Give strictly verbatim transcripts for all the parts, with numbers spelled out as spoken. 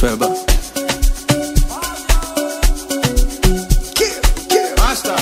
Feba. Master.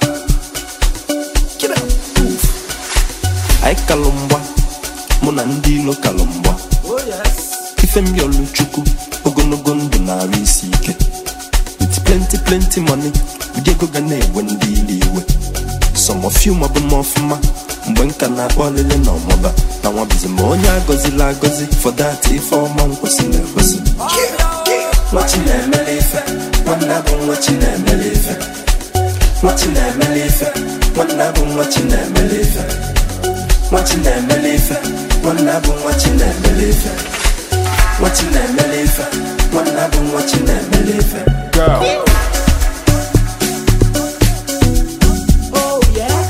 Get up. Ai Kalumba, muna ndilo Kalumba. Oh yes. Ifem yolu chuku, ogonogo ndu na isi ike. With plenty plenty money, Diego Gane wendi iwe. Some of you mabu mofuma, mwenka na olele no moba. Na wabizi monya gozi la gozi, for that if all man kwasi na kwasi. Watching them live, one album watching them live. Watching them live, one album watching them live. Watching them live, one album watching them live. Watching them live, one album watching them live. Go. Oh yeah.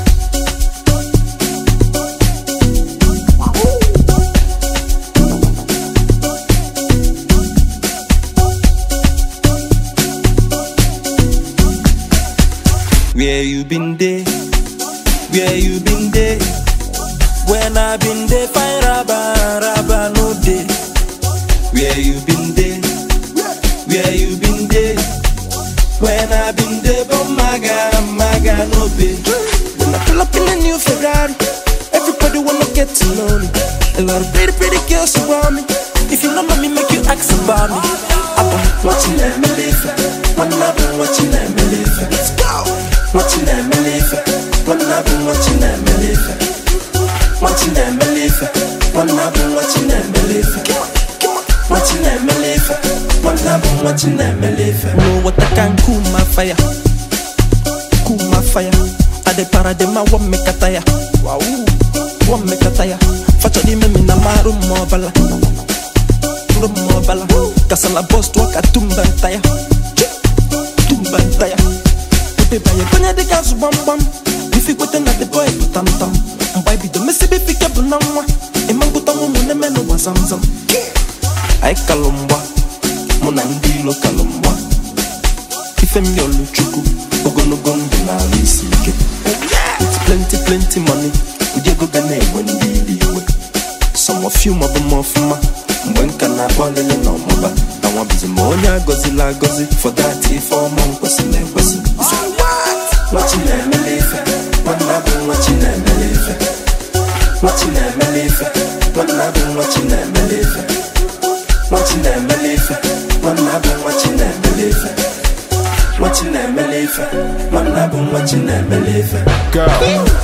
Where you been there? Where you been there? When I been there, fine rabba, rabba no day. Where you been there? Where you been there? When I been there, but maga, maga no be. When I pull up in a new Ferrari, everybody wanna get to know me. A lot of pretty, pretty girls around me. If you don't know me, make you ask about me. I've been watching them live, one I've been watching them live. Let's go. Watching them live, one I've been watching them live. Watching them live, one I've been watching them live. Watching them live, one I've been watching them live. Know what I can cool my fire, cool my fire. I de paradema one make a tire, wow, one make a tire. Facho di me mina maru mobala, rum mobala. Kasala boss to waka tumba tire, tumba tire. Pepe ye konya de gas bam bam. If you go to the boy tam tam, why be the messy be pick up na mwa? E mangu tamu mune meno wa zamzam. Ai Kalumba, muna ndilo Kalumba. Ifem yolu chuku, ogonogo ndu na isi ike. It's plenty plenty money, Diego Gane wendi iwe. Some of you mabu mofuma, mwenka na olele no moba. Na wabizi monya gozi la gozi, for that if all man kwasi na kwasi. Watching them live, one I've been watching them live. Watching them live, one I've been watching them live. Watching them live, one I've been watching them live. Watching them live, one I've been watching them live. Go.